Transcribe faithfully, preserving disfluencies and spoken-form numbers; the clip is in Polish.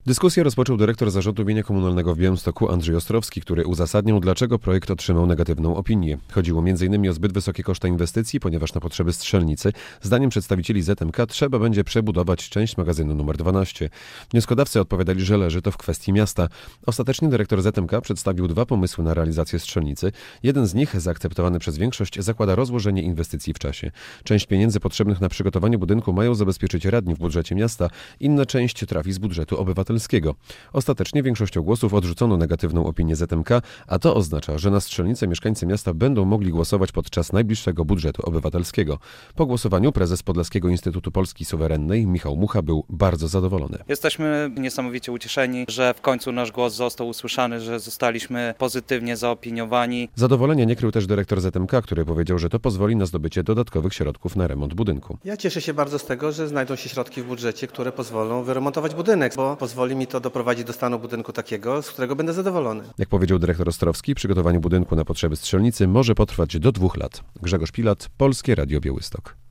Dyskusję rozpoczął dyrektor zarządu mienia komunalnego w Białymstoku Andrzej Ostrowski, który uzasadniał, dlaczego projekt otrzymał negatywną opinię. Chodziło między innymi o zbyt wysokie koszty inwestycji, ponieważ na potrzeby strzelnicy, zdaniem przedstawicieli Z M K, trzeba będzie przebudować część magazynu numer dwanaście. Wnioskodawcy odpowiadali, że leży to w kwestii miasta. Ostatecznie dyrektor Z M K przedstawił dwa pomysły na realizację strzelnicy. Jeden z nich, zaakceptowany przez większość, zakłada rozłożenie inwestycji w czasie. Część pieniędzy potrzebnych na przygotowanie budynku mają zabezpieczyć radni w budżecie miasta, inna część trafi z budżetu obywatelskiego. Ostatecznie większością głosów odrzucono negatywną opinię Z M K, a to oznacza, że na strzelnicę mieszkańcy miasta będą mogli głosować podczas najbliższego budżetu obywatelskiego. Po głosowaniu prezes Podlaskiego Instytutu Polski Suwerennej Michał Mucha był bardzo zadowolony. Jesteśmy niesamowicie ucieszeni, że w końcu nasz głos został usłyszany, że zostaliśmy pozytywnie zaopiniowani. Zadowolenia nie krył też dyrektor Z M K, który powiedział, że to pozwoli na zdobycie dodatkowych środków na remont budynku. Ja cieszę się bardzo z tego, że znajdą się środki w budżecie, które pozwolą wyremontować budynek, bo pozwoli mi to doprowadzić do stanu budynku takiego, z którego będę zadowolony. Jak powiedział dyrektor Ostrowski, przygotowanie budynku na potrzeby strzelnicy może potrwać do dwóch lat. Grzegorz Pilat, Polskie Radio Białystok.